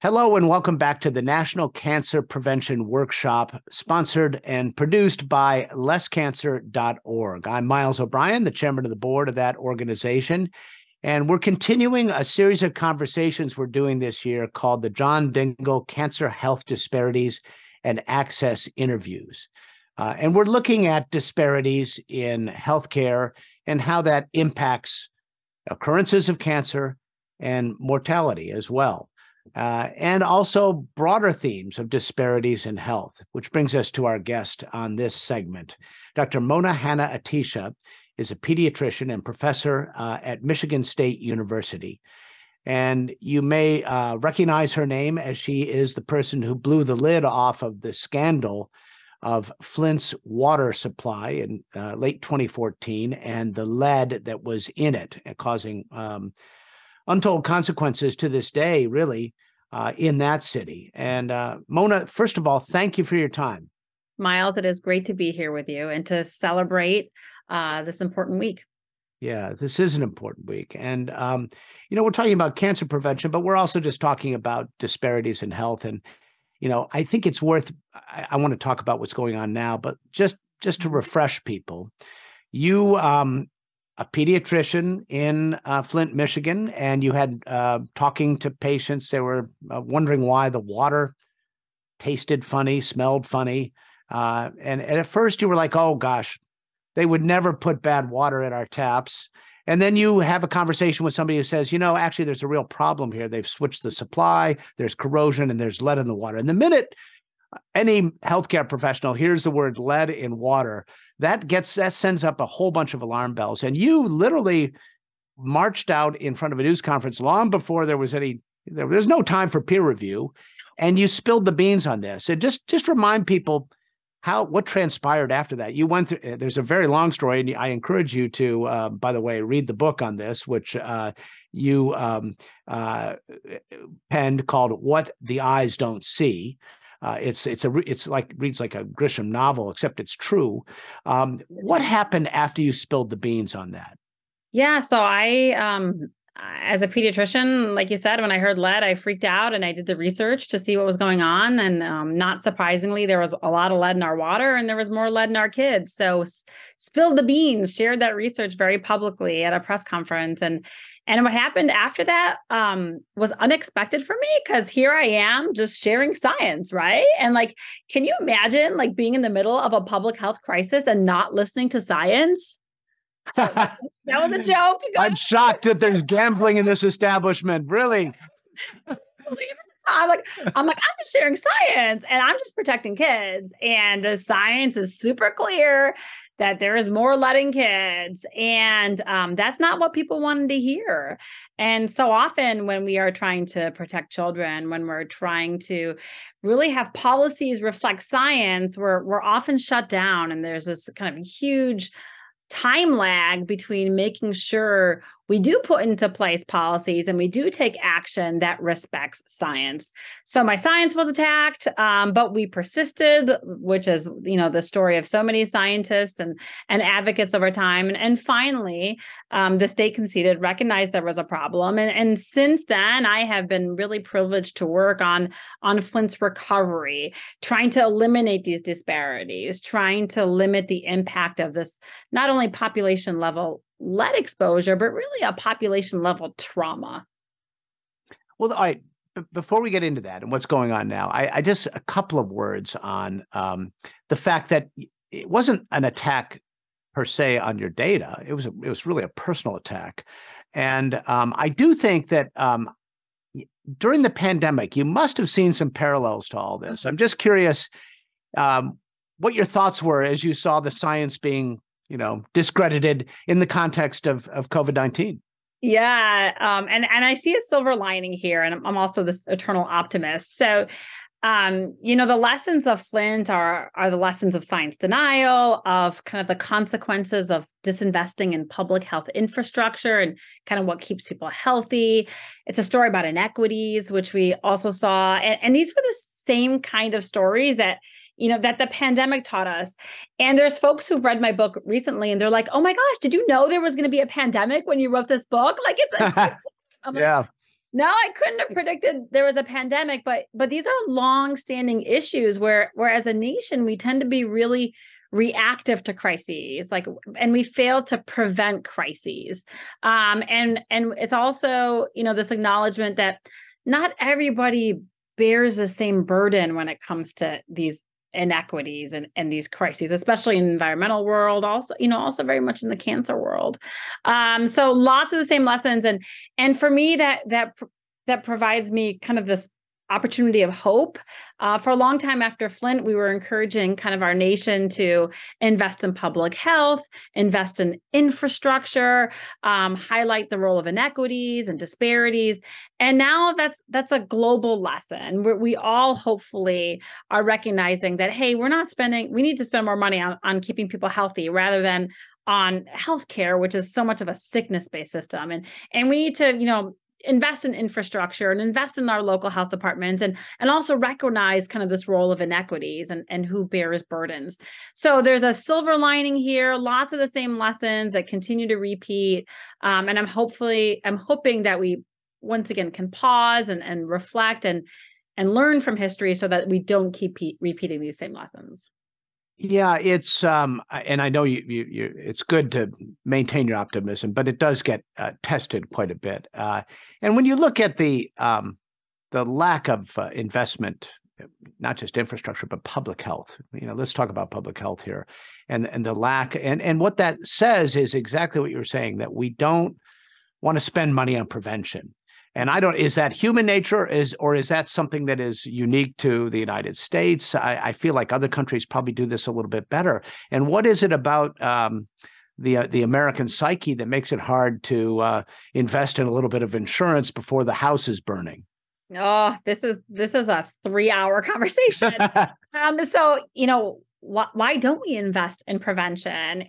Hello and welcome back to the National Cancer Prevention Workshop, sponsored and produced by lesscancer.org. I'm Miles O'Brien, the chairman of the board of that organization, and we're continuing a series of conversations we're doing this year called the John Dingell Cancer Health Disparities and Access Interviews. And we're looking at disparities in healthcare and how that impacts occurrences of cancer and mortality as well. And also broader themes of disparities in health, which brings us to our guest on this segment. Dr. Mona Hanna-Attisha is a pediatrician and professor at Michigan State University. And you may recognize her name as she is the person who blew the lid off of the scandal of Flint's water supply in late 2014 and the lead that was in it, causing untold consequences to this day, really, in that city. And Mona, first of all, thank you for your time. Miles, it is great to be here with you and to celebrate this important week. Yeah, this is an important week. And, we're talking about cancer prevention, but we're also just talking about disparities in health. And, I think it's worth, I want to talk about what's going on now, but just to refresh people, you a pediatrician in Flint, Michigan, and you had talking to patients. They were wondering why the water tasted funny, smelled funny. And at first you were like, oh, gosh, they would never put bad water in our taps. And then you have a conversation with somebody who says, actually, there's a real problem here. They've switched the supply. There's corrosion and there's lead in the water. And the minute any healthcare professional hears the word lead in water, that sends up a whole bunch of alarm bells. And you literally marched out in front of a news conference long before there's no time for peer review, and you spilled the beans on this. And just remind people what transpired after that. You went through. There's a very long story, and I encourage you to, by the way, read the book on this, which you penned, called "What the Eyes Don't See." It's reads like a Grisham novel, except it's true. What happened after you spilled the beans on that? Yeah, so I, as a pediatrician, like you said, when I heard lead, I freaked out and I did the research to see what was going on. And not surprisingly, there was a lot of lead in our water and there was more lead in our kids. So spilled the beans, shared that research very publicly at a press conference. And what happened after that was unexpected for me, because here I am just sharing science, right? And can you imagine being in the middle of a public health crisis and not listening to science? So that was a joke. I'm shocked that there's gambling in this establishment. Really? I'm just sharing science and I'm just protecting kids. And the science is super clear that there is more lead in kids. And that's not what people wanted to hear. And so often when we are trying to protect children, when we're trying to really have policies reflect science, we're often shut down. And there's this kind of huge time lag between making sure we do put into place policies and we do take action that respects science. So my science was attacked, but we persisted, which is, the story of so many scientists and advocates over time. And finally, the state conceded, recognized there was a problem. And since then, I have been really privileged to work on Flint's recovery, trying to eliminate these disparities, trying to limit the impact of this, not only population level lead exposure, but really a population level trauma. Well, all right. Before we get into that and what's going on now, I just a couple of words on the fact that it wasn't an attack per se on your data. It was really a personal attack. And I do think that during the pandemic, you must have seen some parallels to all this. I'm just curious what your thoughts were as you saw the science being discredited in the context of COVID-19. Yeah. And I see a silver lining here. And I'm also this eternal optimist. So, the lessons of Flint are the lessons of science denial, of kind of the consequences of disinvesting in public health infrastructure and kind of what keeps people healthy. It's a story about inequities, which we also saw. And these were the same kind of stories that that the pandemic taught us. And there's folks who've read my book recently and they're like, oh my gosh, did you know there was going to be a pandemic when you wrote this book? Yeah. No, I couldn't have predicted there was a pandemic, but these are long-standing issues where as a nation we tend to be really reactive to crises, like, and we fail to prevent crises. And it's also, this acknowledgement that not everybody bears the same burden when it comes to these inequities and these crises, especially in the environmental world, also very much in the cancer world. So lots of the same lessons. And for me, that provides me kind of this opportunity of hope. For a long time after Flint, we were encouraging kind of our nation to invest in public health, invest in infrastructure, highlight the role of inequities and disparities. And now that's a global lesson where we all hopefully are recognizing that, hey, we need to spend more money on keeping people healthy rather than on healthcare, which is so much of a sickness-based system. And we need to, invest in infrastructure and invest in our local health departments and also recognize kind of this role of inequities and who bears burdens. So there's a silver lining here, lots of the same lessons that continue to repeat. And I'm hoping that we once again can pause and reflect and learn from history so that we don't keep repeating these same lessons. Yeah, it's and I know you it's good to maintain your optimism, but it does get tested quite a bit. And when you look at the lack of investment, not just infrastructure but public health, let's talk about public health here, and the lack, and what that says is exactly what you were saying, that we don't want to spend money on prevention. And is that human nature, or is that something that is unique to the United States? I feel like other countries probably do this a little bit better. And what is it about the American psyche that makes it hard to invest in a little bit of insurance before the house is burning? Oh, this is a 3-hour conversation. So, why don't we invest in prevention?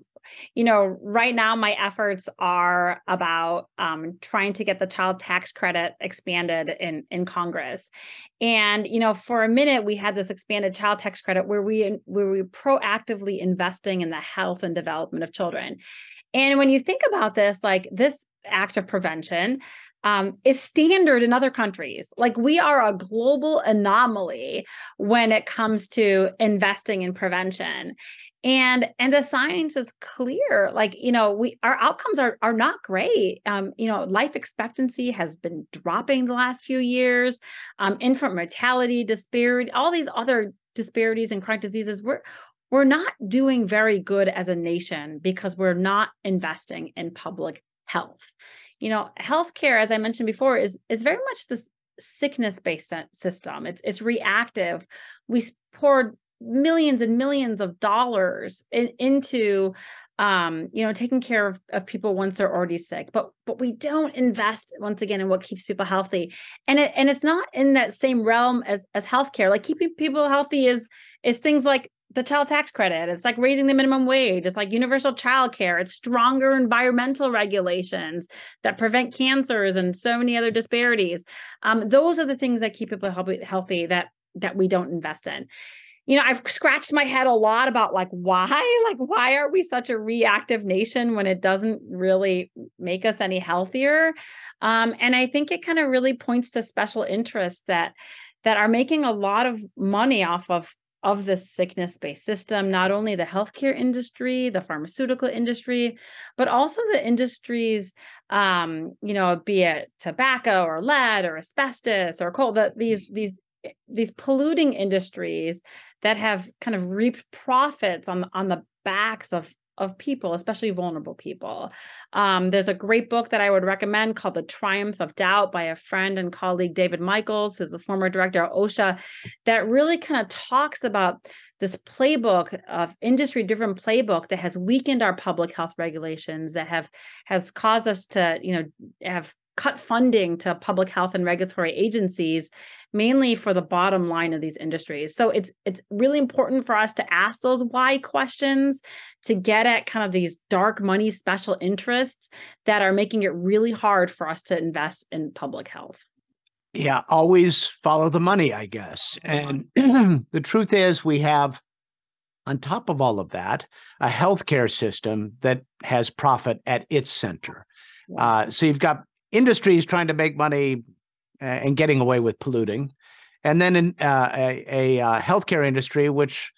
Right now my efforts are about trying to get the child tax credit expanded in Congress. And, for a minute we had this expanded child tax credit where we proactively investing in the health and development of children. And when you think about this, like this act of prevention is standard in other countries. Like we are a global anomaly when it comes to investing in prevention. And the science is clear. Like, our outcomes are not great. Life expectancy has been dropping the last few years. Infant mortality, disparity, all these other disparities in chronic diseases. We're not doing very good as a nation because we're not investing in public health. Healthcare, as I mentioned before, is very much this sickness-based system. It's reactive. We pour millions and millions of dollars into taking care of people once they're already sick, but we don't invest once again in what keeps people healthy. And it's not in that same realm as healthcare. Like keeping people healthy is things like the child tax credit. It's like raising the minimum wage. It's like universal child care. It's stronger environmental regulations that prevent cancers and so many other disparities. Those are the things that keep people healthy that we don't invest in. I've scratched my head a lot about why are we such a reactive nation when it doesn't really make us any healthier? And I think it kind of really points to special interests that are making a lot of money off of this sickness-based system, not only the healthcare industry, the pharmaceutical industry, but also the industries, be it tobacco or lead or asbestos or coal, these polluting industries that have kind of reaped profits on the backs of people, especially vulnerable people. There's a great book that I would recommend called The Triumph of Doubt by a friend and colleague, David Michaels, who's the former director of OSHA, that really kind of talks about this playbook of industry-driven playbook that has weakened our public health regulations, that has caused us to, have cut funding to public health and regulatory agencies, mainly for the bottom line of these industries. So it's really important for us to ask those why questions to get at kind of these dark money special interests that are making it really hard for us to invest in public health. Yeah, always follow the money, I guess. And the truth is we have, on top of all of that, a healthcare system that has profit at its center. Yes. So you've got industry is trying to make money and getting away with polluting. And then in a healthcare industry, which,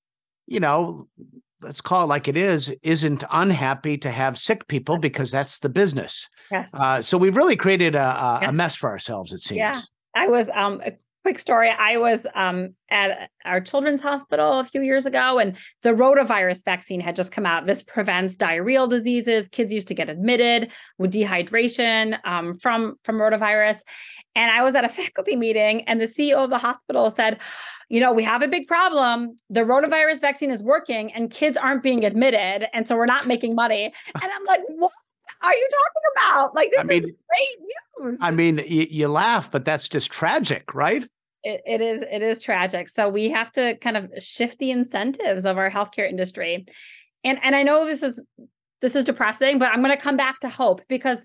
let's call it like it is, isn't unhappy to have sick people because that's the business. Yes. So we've really created a mess for ourselves, it seems. Yeah. I was a quick story. I was at our children's hospital a few years ago, and the rotavirus vaccine had just come out. This prevents diarrheal diseases. Kids used to get admitted with dehydration from rotavirus. And I was at a faculty meeting, and the CEO of the hospital said, we have a big problem. The rotavirus vaccine is working and kids aren't being admitted. And so we're not making money. And I'm like, what are you talking about? Like, this is great news. I mean, you laugh, but that's just tragic, right? It is tragic. So we have to kind of shift the incentives of our healthcare industry. And I know this is depressing, but I'm going to come back to hope because,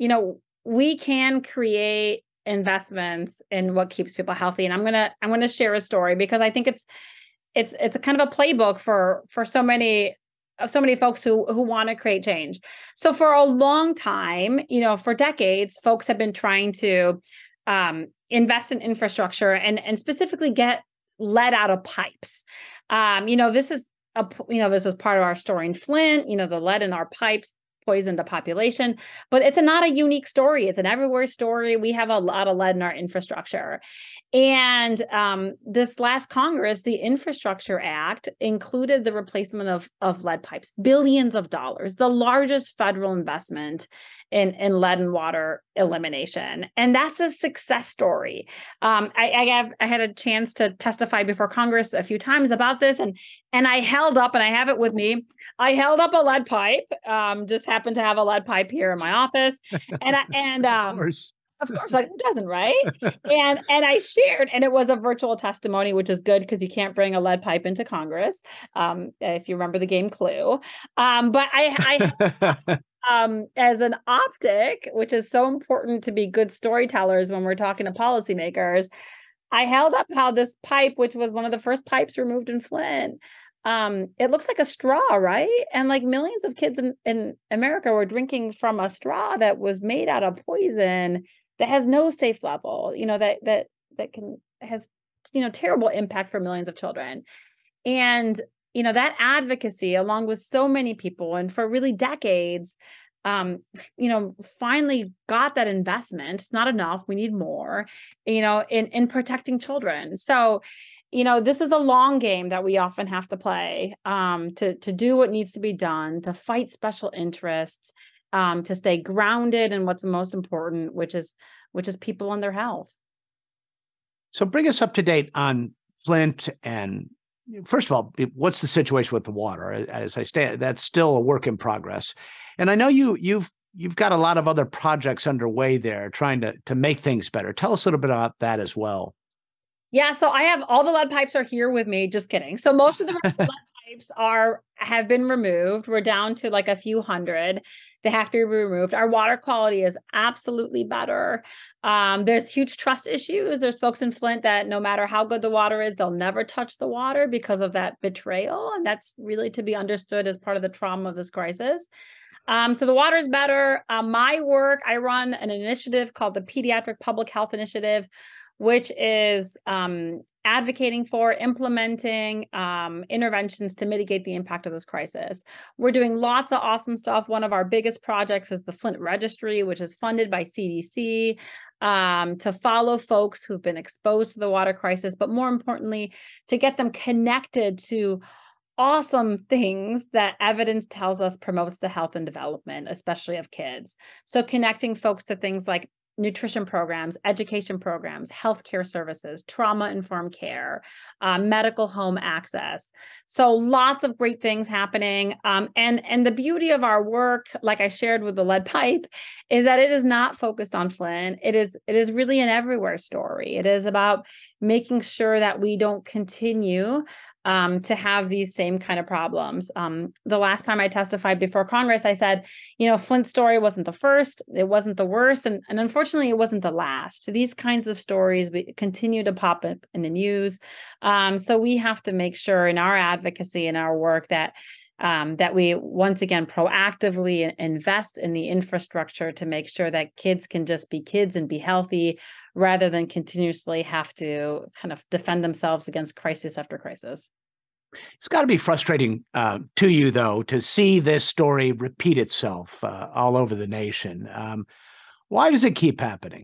we can create investments in what keeps people healthy. And I'm going to share a story because I think it's a kind of a playbook for so many folks who want to create change. So for a long time, for decades, folks have been trying to invest in infrastructure and specifically get lead out of pipes. This is part of our story in Flint. The lead in our pipes poisoned the population, but it's not a unique story. It's an everywhere story. We have a lot of lead in our infrastructure. And this last Congress, the Infrastructure Act included the replacement of lead pipes, billions of dollars, the largest federal investment in lead and water elimination. And that's a success story. I had a chance to testify before Congress a few times about this, and I held up, and I have it with me, I held up a lead pipe, just happened to have a lead pipe here in my office. And of course, like who doesn't, right? and I shared, and it was a virtual testimony, which is good because you can't bring a lead pipe into Congress, if you remember the game Clue. But I as an optic, which is so important to be good storytellers when we're talking to policymakers, I held up how this pipe, which was one of the first pipes removed in Flint, it looks like a straw, right? And like millions of kids in America were drinking from a straw that was made out of poison that has no safe level, that has terrible impact for millions of children. And that advocacy, along with so many people, and for really decades, finally got that investment. It's not enough. We need more, in protecting children. So, this is a long game that we often have to play, to do what needs to be done, to fight special interests, to stay grounded in what's most important, which is people and their health. So bring us up to date on Flint. And first of all, what's the situation with the water? As I say, that's still a work in progress. And I know you've got a lot of other projects underway there trying to make things better. Tell us a little bit about that as well. Yeah, so I have all the lead pipes are here with me. Just kidding. So most of the lead pipes have been removed. We're down to like a few hundred. They have to be removed. Our water quality is absolutely better. There's huge trust issues. There's folks in Flint that no matter how good the water is, they'll never touch the water because of that betrayal. And that's really to be understood as part of the trauma of this crisis. So the water is better. My work, I run an initiative called the Pediatric Public Health Initiative, which is advocating for implementing interventions to mitigate the impact of this crisis. We're doing lots of awesome stuff. One of our biggest projects is the Flint Registry, which is funded by CDC, to follow folks who've been exposed to the water crisis, but more importantly, to get them connected to awesome things that evidence tells us promotes the health and development, especially of kids. So connecting folks to things like nutrition programs, education programs, healthcare services, trauma-informed care, medical home access. So lots of great things happening. And the beauty of our work, like I shared with the lead pipe, is that it is not focused on Flint. It is really an everywhere story. It is about making sure that we don't continue to have these same kind of problems. The last time I testified before Congress, I said, Flint's story wasn't the first, it wasn't the worst, and unfortunately, it wasn't the last. These kinds of stories continue to pop up in the news. So we have to make sure in our advocacy and our work that that we once again proactively invest in the infrastructure to make sure that kids can just be kids and be healthy rather than continuously have to kind of defend themselves against crisis after crisis. It's got to be frustrating to you, though, to see this story repeat itself all over the nation. Why does it keep happening?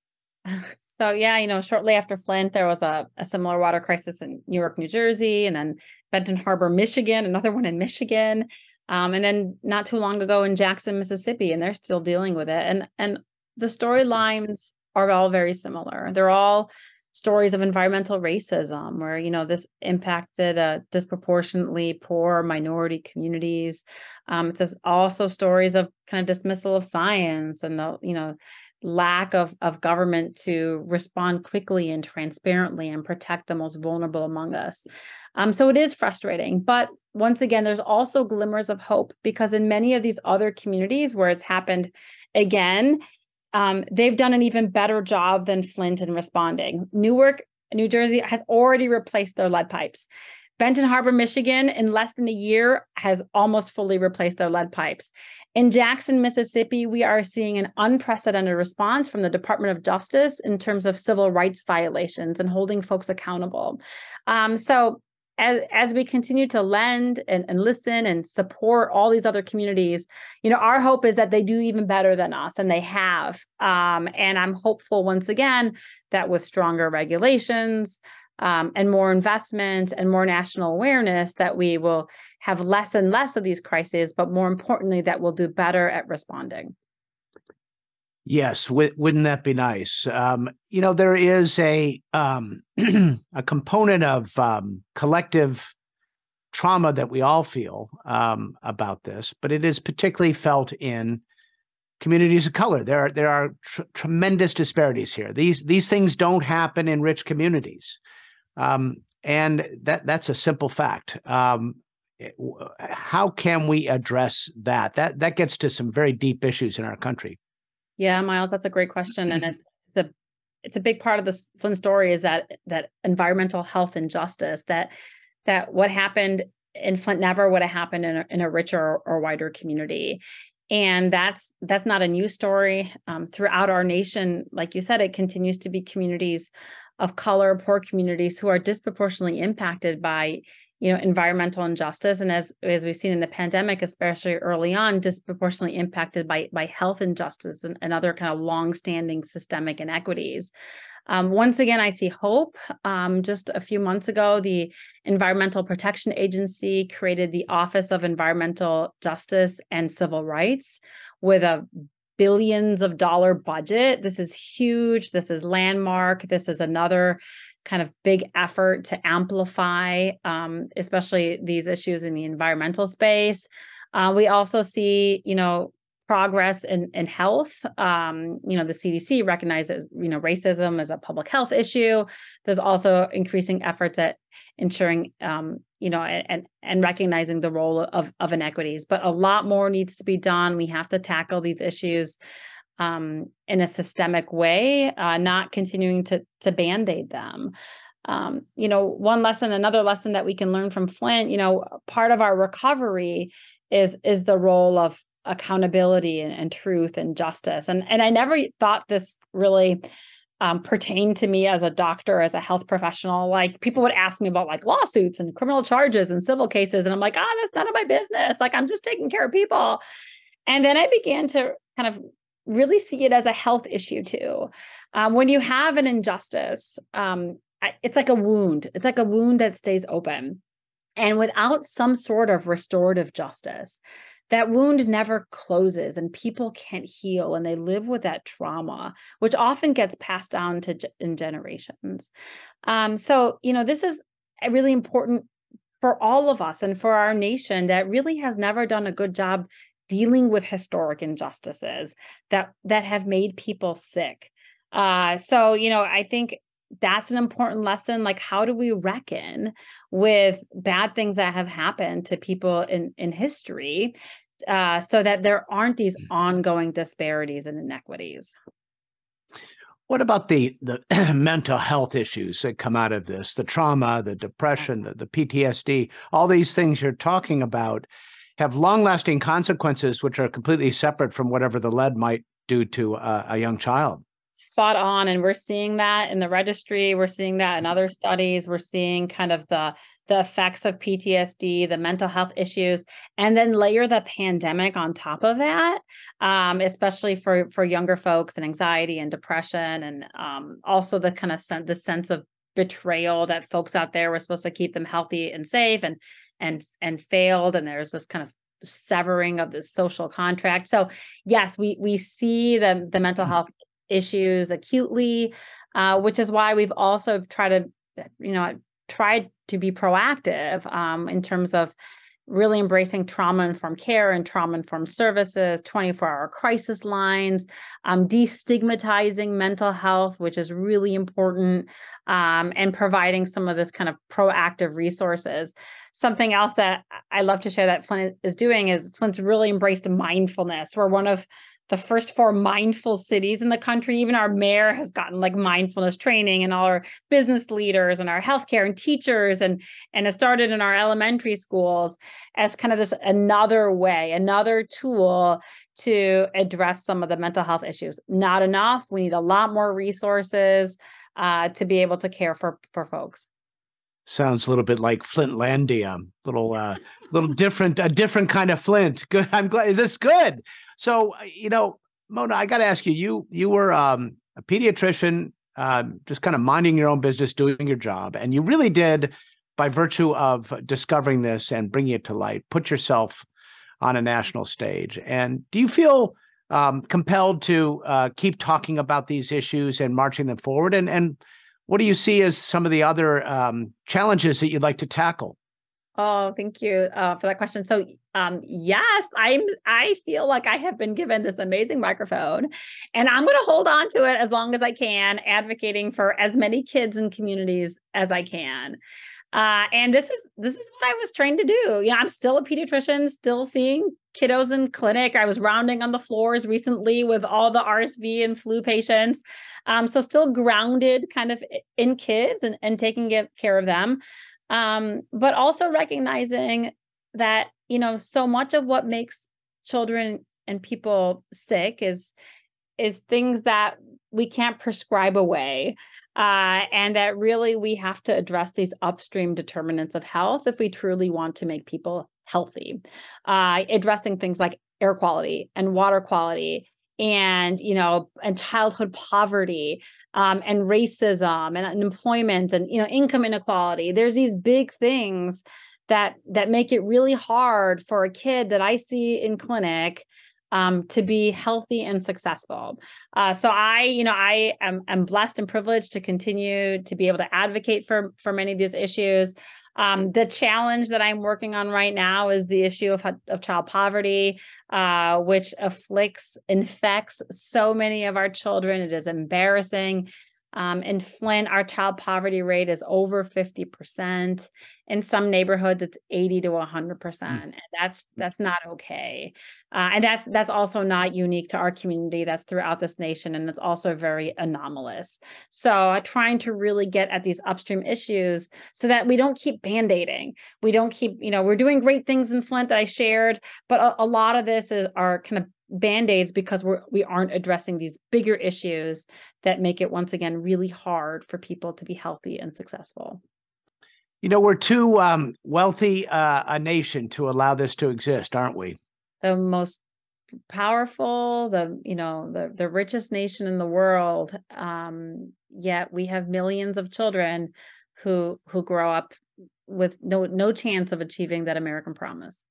So yeah, shortly after Flint, there was a similar water crisis in New York, New Jersey, and then Benton Harbor, Michigan, another one in Michigan. And then not too long ago in Jackson, Mississippi, and they're still dealing with it. And the storylines are all very similar. They're all stories of environmental racism where, this impacted disproportionately poor minority communities. It's also stories of kind of dismissal of science and the lack of government to respond quickly and transparently and protect the most vulnerable among us. So it is frustrating. But once again, there's also glimmers of hope because in many of these other communities where it's happened again, they've done an even better job than Flint in responding. Newark, New Jersey has already replaced their lead pipes. Benton Harbor, Michigan, in less than a year, has almost fully replaced their lead pipes. In Jackson, Mississippi, we are seeing an unprecedented response from the Department of Justice in terms of civil rights violations and holding folks accountable. So as we continue to lend and listen and support all these other communities, our hope is that they do even better than us, and they have. And I'm hopeful once again that with stronger regulations, and more investment and more national awareness, that we will have less and less of these crises, but more importantly, that we'll do better at responding. Yes, wouldn't that be nice? There is a a component of collective trauma that we all feel about this, but it is particularly felt in communities of color. There are tremendous disparities here. These things don't happen in rich communities. And that's a simple fact. How can we address that? That gets to some very deep issues in our country. Yeah, Miles, that's a great question. And it's a big part of the Flint story is that environmental health and justice, that what happened in Flint never would have happened in a richer or wider community. And that's not a new story. Throughout our nation, like you said, it continues to be communities of color, poor communities who are disproportionately impacted by, environmental injustice. And as we've seen in the pandemic, especially early on, disproportionately impacted by health injustice and other kind of longstanding systemic inequities. Once again, I see hope. Just a few months ago, the Environmental Protection Agency created the Office of Environmental Justice and Civil Rights with a billions of dollar budget. This is huge. This is landmark. This is another kind of big effort to amplify, especially these issues in the environmental space. We also see, progress in health. The CDC recognizes, racism as a public health issue. There's also increasing efforts at ensuring, and recognizing the role of inequities. But a lot more needs to be done. We have to tackle these issues in a systemic way, not continuing to Band-Aid them. Another lesson that we can learn from Flint, part of our recovery is the role of accountability and truth and justice. And I never thought this really pertained to me as a doctor, as a health professional. Like people would ask me about like lawsuits and criminal charges and civil cases. And I'm like, that's none of my business. Like I'm just taking care of people. And then I began to kind of really see it as a health issue too. When you have an injustice, it's like a wound. It's like a wound that stays open. And without some sort of restorative justice, that wound never closes and people can't heal and they live with that trauma, which often gets passed down in generations. This is really important for all of us and for our nation that really has never done a good job dealing with historic injustices that have made people sick. I think that's an important lesson. Like, how do we reckon with bad things that have happened to people in history so that there aren't these ongoing disparities and inequities? What about the mental health issues that come out of this? The trauma, the depression, the PTSD, all these things you're talking about have long-lasting consequences, which are completely separate from whatever the lead might do to a young child. Spot on. And we're seeing that in the registry. We're seeing that in other studies. We're seeing kind of the effects of PTSD, the mental health issues, and then layer the pandemic on top of that, especially for younger folks, and anxiety and depression, and also the kind of the sense of betrayal that folks out there were supposed to keep them healthy and safe, and failed. And there's this kind of severing of the social contract. So yes, we see the mental health issues acutely, which is why we've also tried to be proactive in terms of really embracing trauma-informed care and trauma-informed services, 24-hour crisis lines, destigmatizing mental health, which is really important, and providing some of this kind of proactive resources. Something else that I love to share that Flint is doing is Flint's really embraced mindfulness. We're one of the first 4 mindful cities in the country. Even our mayor has gotten like mindfulness training, and all our business leaders and our healthcare and teachers, and it started in our elementary schools as kind of this another tool to address some of the mental health issues. Not enough. We need a lot more resources to be able to care for folks. Sounds a little bit like Flintlandia, little different, a different kind of Flint. Good. I'm glad this is good. So, Mona, I got to ask you, you were a pediatrician, just kind of minding your own business, doing your job. And you really did, by virtue of discovering this and bringing it to light, put yourself on a national stage. And do you feel compelled to keep talking about these issues and marching them forward? And what do you see as some of the other challenges that you'd like to tackle? Oh, thank you for that question. So, yes, I feel like I have been given this amazing microphone, and I'm going to hold on to it as long as I can, advocating for as many kids and communities as I can. And this is what I was trained to do. I'm still a pediatrician, still seeing kiddos in clinic. I was rounding on the floors recently with all the RSV and flu patients. So still grounded kind of in kids and taking care of them. But also recognizing that, so much of what makes children and people sick is things that we can't prescribe away. And that really we have to address these upstream determinants of health if we truly want to make people healthy. Addressing things like air quality and water quality, and childhood poverty, and racism, and unemployment, and income inequality. There's these big things that make it really hard for a kid that I see in clinic to be healthy and successful. So I am blessed and privileged to continue to be able to advocate for many of these issues. The challenge that I'm working on right now is the issue of child poverty, which infects so many of our children. It is embarrassing. In Flint, our child poverty rate is over 50%. In some neighborhoods, it's 80 to 100%. And that's not okay. And that's also not unique to our community. That's throughout this nation. And it's also very anomalous. So trying to really get at these upstream issues so that we don't keep band-aiding. We don't keep, we're doing great things in Flint that I shared, but a lot of this are kind of Band-Aids because we aren't addressing these bigger issues that make it, once again, really hard for people to be healthy and successful. We're too wealthy a nation to allow this to exist, aren't we? The most powerful, the richest nation in the world. Yet we have millions of children who grow up with no chance of achieving that American promise.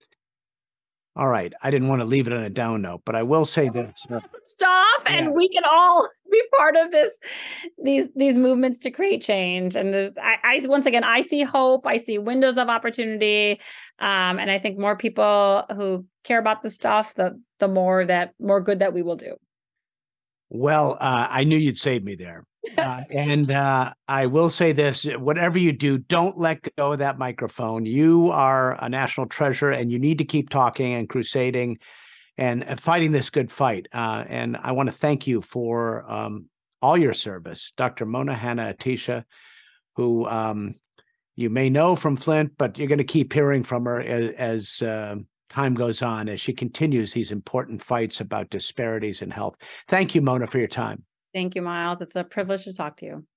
All right. I didn't want to leave it on a down note, but I will say this. Stop, and we can all be part of these movements to create change. And I once again, I see hope. I see windows of opportunity. And I think more people who care about this stuff, the more good that we will do. Well, I knew you'd save me there. And I will say this, whatever you do, don't let go of that microphone. You are a national treasure, and you need to keep talking and crusading and fighting this good fight. And I want to thank you for all your service. Dr. Mona Hanna-Attisha, who you may know from Flint, but you're going to keep hearing from her as time goes on, as she continues these important fights about disparities in health. Thank you, Mona, for your time. Thank you, Miles. It's a privilege to talk to you.